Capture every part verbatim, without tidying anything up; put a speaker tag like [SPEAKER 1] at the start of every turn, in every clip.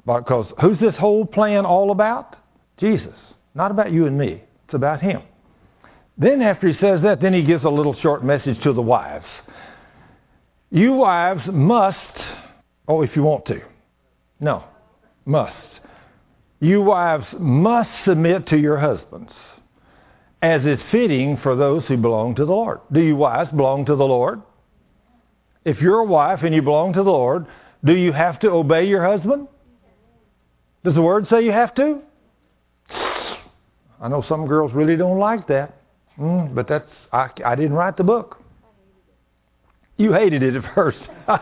[SPEAKER 1] Because who's this whole plan all about? Jesus. Not about you and me. It's about him. Then after he says that, then he gives a little short message to the wives. You wives must, oh, if you want to. No, must. You wives must submit to your husbands, as is fitting for those who belong to the Lord. Do you wives belong to the Lord? If you're a wife and you belong to the Lord, do you have to obey your husband? Does the Word say you have to? I know some girls really don't like that, mm, but that's I, I didn't write the book. You hated it at first.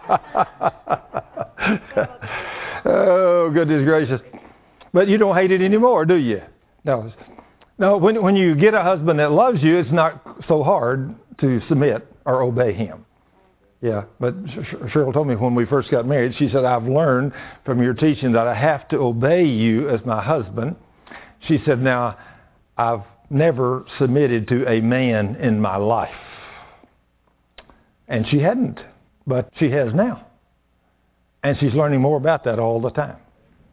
[SPEAKER 1] Oh, goodness gracious. But you don't hate it anymore, do you? No. No, when, when you get a husband that loves you, it's not so hard to submit or obey him. Yeah, but Cheryl told me when we first got married, she said, I've learned from your teaching that I have to obey you as my husband. She said, now, I've never submitted to a man in my life. And she hadn't, but she has now. And she's learning more about that all the time.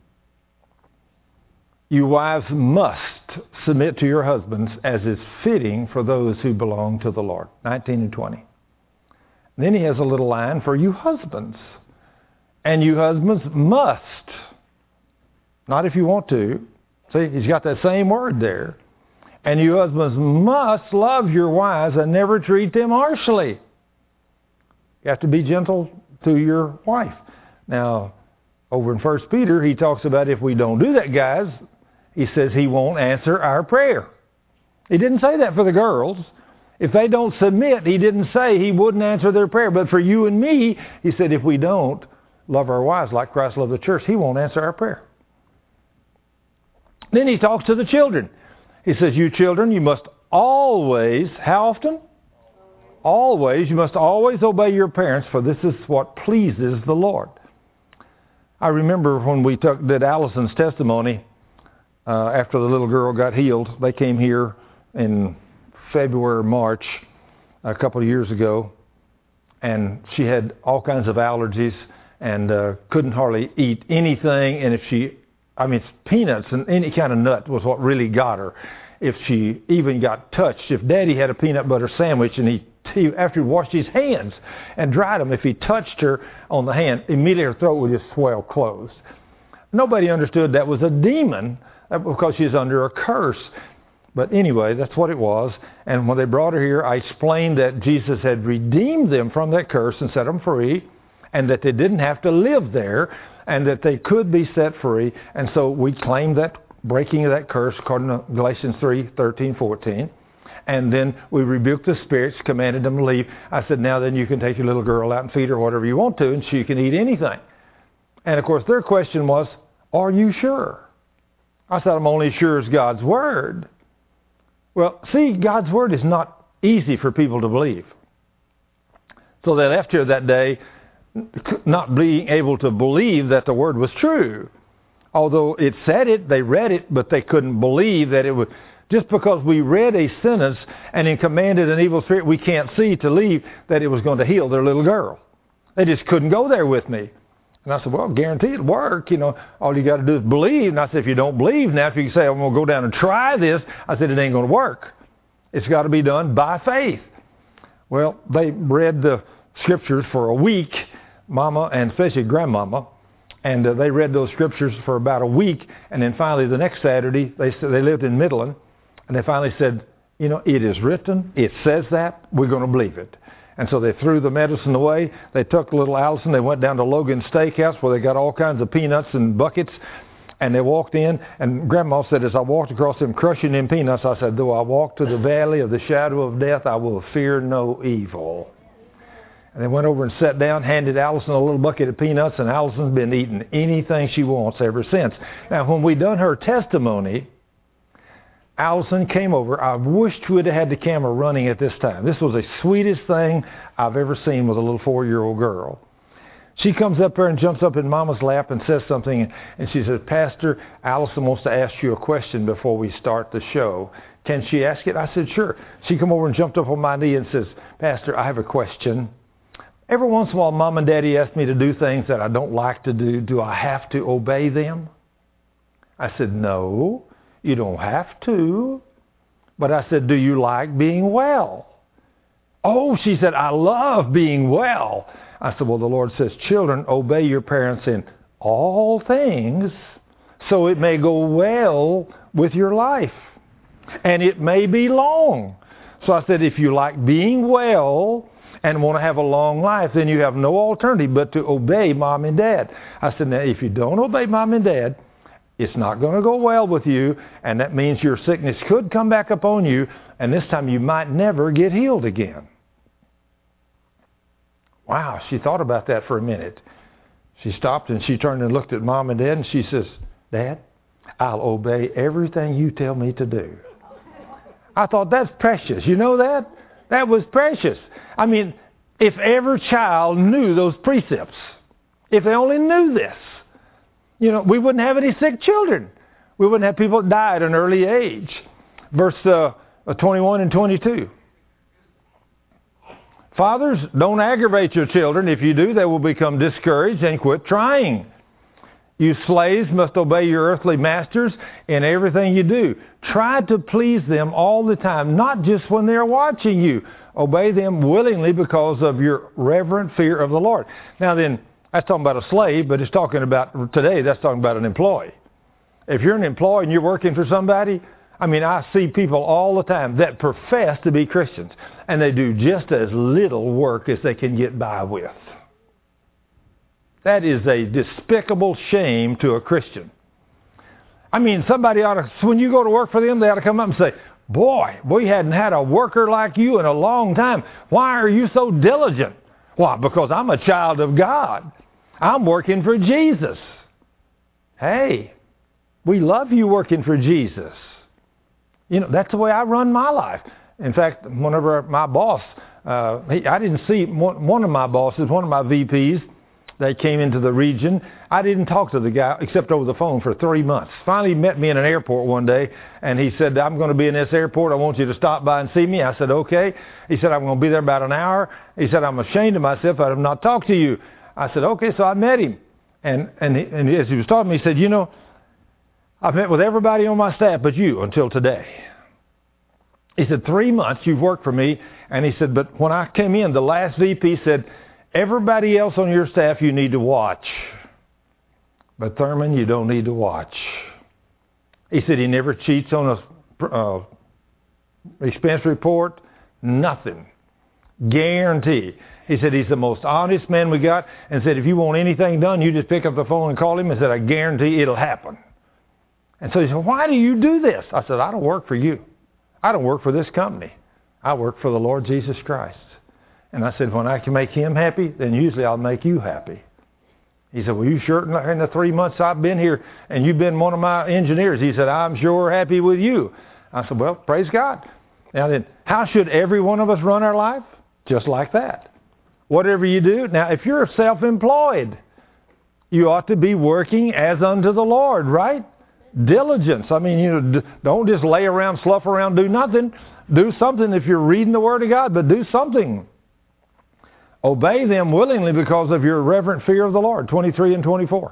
[SPEAKER 1] You wives must submit to your husbands as is fitting for those who belong to the Lord. nineteen and twenty. Then he has a little line for you husbands. And you husbands must. Not if you want to. See, he's got that same word there. And you husbands must love your wives and never treat them harshly. You have to be gentle to your wife. Now, over in First Peter, he talks about if we don't do that, guys, he says he won't answer our prayer. He didn't say that for the girls. If they don't submit, he didn't say he wouldn't answer their prayer. But for you and me, he said if we don't love our wives like Christ loved the church, he won't answer our prayer. Then he talks to the children. He says, you children, you must always, how often? Always, you must always obey your parents, for this is what pleases the Lord. I remember when we took, did Allison's testimony, uh, after the little girl got healed, they came here in February, March, a couple of years ago, and she had all kinds of allergies and uh, couldn't hardly eat anything. And if she, I mean, peanuts and any kind of nut was what really got her. If she even got touched, if Daddy had a peanut butter sandwich and he, he after he washed his hands and dried them, if he touched her on the hand, immediately her throat would just swell closed. Nobody understood that was a demon because she's under a curse. But anyway, that's what it was. And when they brought her here, I explained that Jesus had redeemed them from that curse and set them free, and that they didn't have to live there, and that they could be set free. And so we claimed that breaking of that curse according to Galatians three, thirteen, fourteen. And then we rebuked the spirits, commanded them to leave. I said, now then you can take your little girl out and feed her whatever you want to, and she can eat anything. And of course their question was, are you sure? I said, I'm only sure as God's Word. Well, see, God's Word is not easy for people to believe. So they left here that day not being able to believe that the Word was true. Although it said it, they read it, but they couldn't believe that it would. Just because we read a sentence and it commanded an evil spirit we can't see to leave, that it was going to heal their little girl. They just couldn't go there with me. And I said, well, guarantee it'll work. You know, all you got to do is believe. And I said, if you don't believe, now if you say, I'm going to go down and try this, I said, it ain't going to work. It's got to be done by faith. Well, they read the scriptures for a week, Mama and especially Grandmama. And uh, they read those scriptures for about a week. And then finally the next Saturday, they said they lived in Midland. And they finally said, you know, it is written. It says that. We're going to believe it. And so they threw the medicine away. They took little Allison. They went down to Logan's Steakhouse where they got all kinds of peanuts and buckets. And they walked in. And Grandma said, as I walked across them crushing them peanuts, I said, though I walk to the valley of the shadow of death, I will fear no evil. And they went over and sat down, handed Allison a little bucket of peanuts, and Allison's been eating anything she wants ever since. Now, when we done her testimony, Allison came over. I wished we'd have had the camera running at this time. This was the sweetest thing I've ever seen with a little four-year-old girl. She comes up there and jumps up in Mama's lap and says something, and she says, Pastor, Allison wants to ask you a question before we start the show. Can she ask it? I said, sure. She come over and jumped up on my knee and says, Pastor, I have a question. Every once in a while, Mom and Daddy ask me to do things that I don't like to do. Do I have to obey them? I said, no, you don't have to. But I said, do you like being well? Oh, she said, I love being well. I said, well, the Lord says, children, obey your parents in all things, so it may go well with your life. And it may be long. So I said, if you like being well and want to have a long life, then you have no alternative but to obey Mom and Dad. I said, now, if you don't obey Mom and Dad, it's not going to go well with you, and that means your sickness could come back upon you, and this time you might never get healed again. Wow, she thought about that for a minute. She stopped and she turned and looked at Mom and Dad, and she says, Dad, I'll obey everything you tell me to do. I thought, that's precious. You know that? That was precious. I mean, if every child knew those precepts, if they only knew this, you know, we wouldn't have any sick children. We wouldn't have people that die at an early age. Verse uh, twenty-one and twenty-two. Fathers, don't aggravate your children. If you do, they will become discouraged and quit trying. You slaves must obey your earthly masters in everything you do. Try to please them all the time, not just when they're watching you. Obey them willingly because of your reverent fear of the Lord. Now then, that's talking about a slave, but it's talking about, today, that's talking about an employee. If you're an employee and you're working for somebody, I mean, I see people all the time that profess to be Christians, and they do just as little work as they can get by with. That is a despicable shame to a Christian. I mean, somebody ought to, when you go to work for them, they ought to come up and say, boy, we hadn't had a worker like you in a long time. Why are you so diligent? Why? Because I'm a child of God. I'm working for Jesus. Hey, we love you working for Jesus. You know, that's the way I run my life. In fact, whenever my boss, uh, he, I didn't see one, one of my bosses, one of my V Ps, they came into the region. I didn't talk to the guy except over the phone for three months. Finally, he met me in an airport one day, and he said, I'm going to be in this airport. I want you to stop by and see me. I said, okay. He said, I'm going to be there about an hour. He said, I'm ashamed of myself. I have not talked to you. I said, okay. So I met him. And, and, he, and as he was talking to me, he said, you know, I've met with everybody on my staff but you until today. He said, three months you've worked for me. And he said, but when I came in, the last V P said, everybody else on your staff you need to watch. But Thurman, you don't need to watch. He said he never cheats on a uh, expense report. Nothing. Guarantee. He said he's the most honest man we got, and said if you want anything done, you just pick up the phone and call him, and said I guarantee it'll happen. And so he said, why do you do this? I said, I don't work for you. I don't work for this company. I work for the Lord Jesus Christ. And I said, when I can make him happy, then usually I'll make you happy. He said, well, you sure in the three months I've been here and you've been one of my engineers? He said, I'm sure happy with you. I said, well, praise God. Now then, how should every one of us run our life? Just like that. Whatever you do. Now, if you're self-employed, you ought to be working as unto the Lord, right? Diligence. I mean, you know, don't just lay around, slough around, do nothing. Do something if you're reading the Word of God, but do something. Obey them willingly because of your reverent fear of the Lord. twenty-three and twenty-four.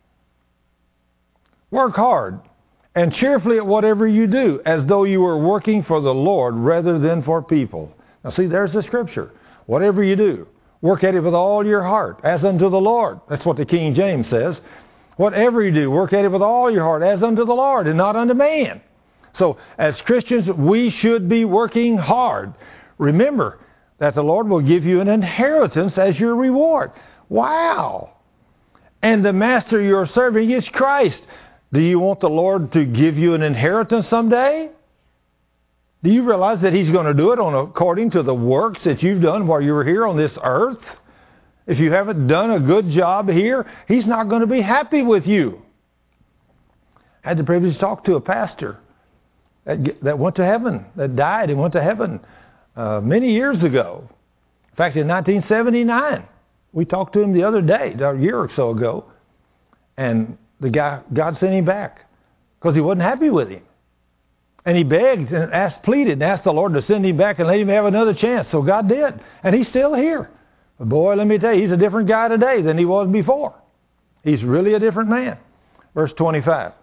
[SPEAKER 1] Work hard and cheerfully at whatever you do, as though you were working for the Lord rather than for people. Now see, there's the scripture. Whatever you do, work at it with all your heart, as unto the Lord. That's what the King James says. Whatever you do, work at it with all your heart, as unto the Lord and not unto man. So as Christians, we should be working hard. Remember that the Lord will give you an inheritance as your reward. Wow! And the master you're serving is Christ. Do you want the Lord to give you an inheritance someday? Do you realize that He's going to do it on according to the works that you've done while you were here on this earth? If you haven't done a good job here, He's not going to be happy with you. I had the privilege to talk to a pastor that, that went to heaven, that died and went to heaven uh, many years ago. In fact, in nineteen seventy-nine, we talked to him the other day, a year or so ago, and the guy, God sent him back because He wasn't happy with him. And he begged and asked, pleaded and asked the Lord to send him back and let him have another chance. So God did. And he's still here. But boy, let me tell you, he's a different guy today than he was before. He's really a different man. Verse twenty-five.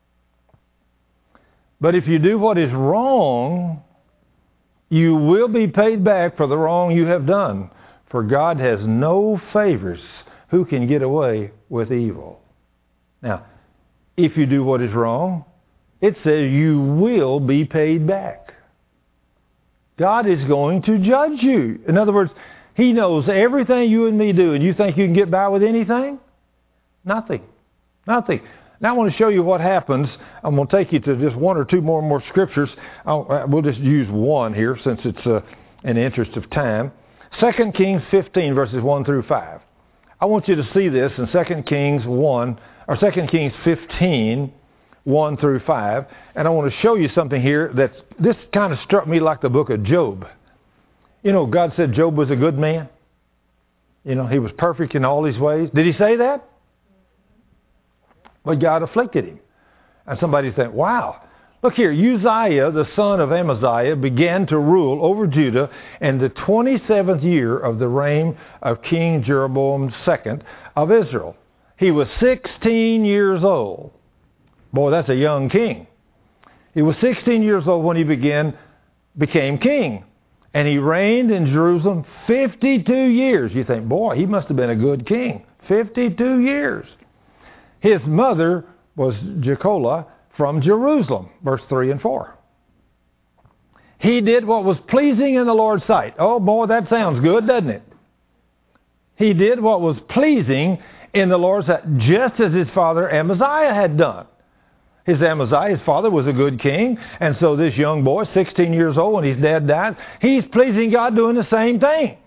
[SPEAKER 1] But if you do what is wrong, you will be paid back for the wrong you have done. For God has no favors. Who can get away with evil? Now, if you do what is wrong, it says you will be paid back. God is going to judge you. In other words, He knows everything you and me do, and you think you can get by with anything? Nothing. Nothing. Now I want to show you what happens. I'm going to take you to just one or two more more scriptures. I'll, we'll just use one here since it's uh, in the interest of time. Second Kings fifteen, verses one through five. I want you to see this in Second Kings one, or Second Kings fifteen, one through five. And I want to show you something here that this kind of struck me like the book of Job. You know, God said Job was a good man. You know, he was perfect in all his ways. Did He say that? But God afflicted him. And somebody think, wow, look here, Uzziah, the son of Amaziah, began to rule over Judah in the twenty-seventh year of the reign of King Jeroboam the second of Israel. He was sixteen years old. Boy, that's a young king. He was sixteen years old when he began, became king. And he reigned in Jerusalem fifty-two years. You think, boy, he must have been a good king. fifty-two years. His mother was Jecholah from Jerusalem, verse three and four. He did what was pleasing in the Lord's sight. Oh boy, that sounds good, doesn't it? He did what was pleasing in the Lord's sight, just as his father Amaziah had done. His Amaziah, his father, was a good king, and so this young boy, sixteen years old when his dad died, he's pleasing God doing the same thing.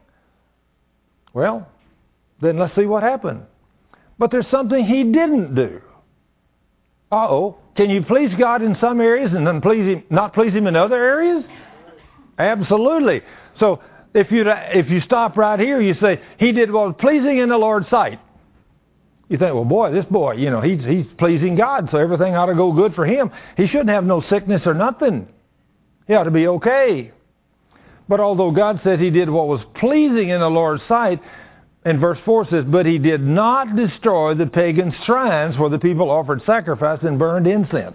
[SPEAKER 1] Well, then let's see what happened. But there's something he didn't do. Uh-oh. Can you please God in some areas and then please him, not please Him in other areas? Absolutely. So if you if you stop right here, you say, he did what was pleasing in the Lord's sight. You think, well, boy, this boy, you know, he's, he's pleasing God, so everything ought to go good for him. He shouldn't have no sickness or nothing. He ought to be okay. But although God said he did what was pleasing in the Lord's sight, and verse four says, but he did not destroy the pagan shrines where the people offered sacrifice and burned incense.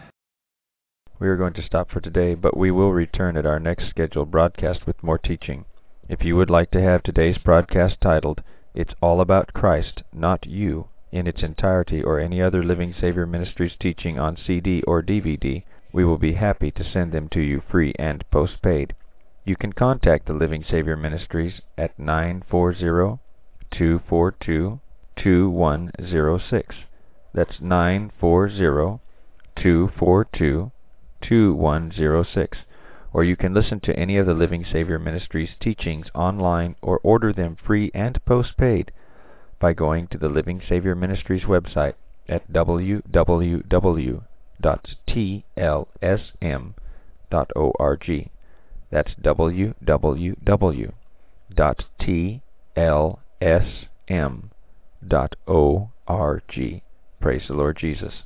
[SPEAKER 2] We are going to stop for today, but we will return at our next scheduled broadcast with more teaching. If you would like to have today's broadcast titled, It's All About Christ, Not You, in its entirety, or any other Living Savior Ministries teaching on C D or D V D, we will be happy to send them to you free and postpaid. You can contact the Living Savior Ministries at nine four zero, two four two, two one zero six. That's nine four zero, two four two, two one zero six. Or you can listen to any of the Living Savior Ministries teachings online or order them free and postpaid by going to the Living Savior Ministries website at w w w dot t l s m dot org. That's w w w dot t l s m dot org. Praise the Lord Jesus.